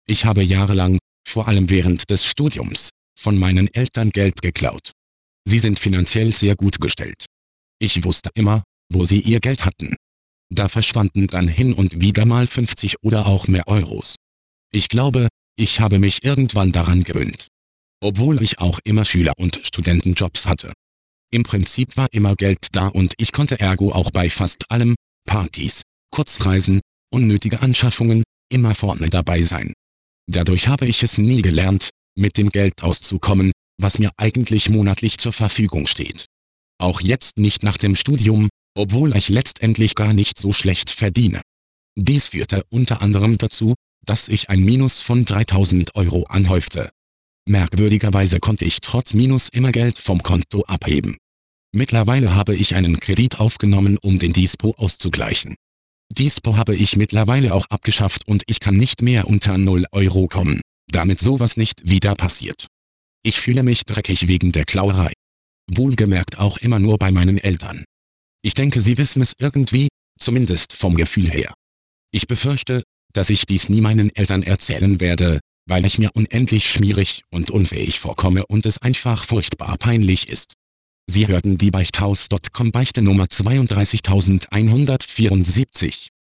Ich habe jahrelang, vor allem während des Studiums, von meinen Eltern Geld geklaut. Sie sind finanziell sehr gut gestellt. Ich wusste immer, wo sie ihr Geld hatten. Da verschwanden dann hin und wieder mal 50 oder auch mehr Euros. Ich glaube, ich habe mich irgendwann daran gewöhnt. Obwohl ich auch immer Schüler- und Studentenjobs hatte. Im Prinzip war immer Geld da und ich konnte ergo auch bei fast allem, Partys, Kurzreisen, unnötige Anschaffungen, immer vorne dabei sein. Dadurch habe ich es nie gelernt, mit dem Geld auszukommen, was mir eigentlich monatlich zur Verfügung steht. Auch jetzt nicht nach dem Studium, obwohl ich letztendlich gar nicht so schlecht verdiene. Dies führte unter anderem dazu, dass ich ein Minus von 3.000 Euro anhäufte. Merkwürdigerweise konnte ich trotz Minus immer Geld vom Konto abheben. Mittlerweile habe ich einen Kredit aufgenommen, um den Dispo auszugleichen. Dispo habe ich mittlerweile auch abgeschafft und ich kann nicht mehr unter 0 Euro kommen, damit sowas nicht wieder passiert. Ich fühle mich dreckig wegen der Klauerei. Wohlgemerkt auch immer nur bei meinen Eltern. Ich denke, sie wissen es irgendwie, zumindest vom Gefühl her. Ich befürchte, dass ich dies nie meinen Eltern erzählen werde, weil ich mir unendlich schmierig und unfähig vorkomme und es einfach furchtbar peinlich ist. Sie hörten die Beichthaus.com Beichte Nummer 32174.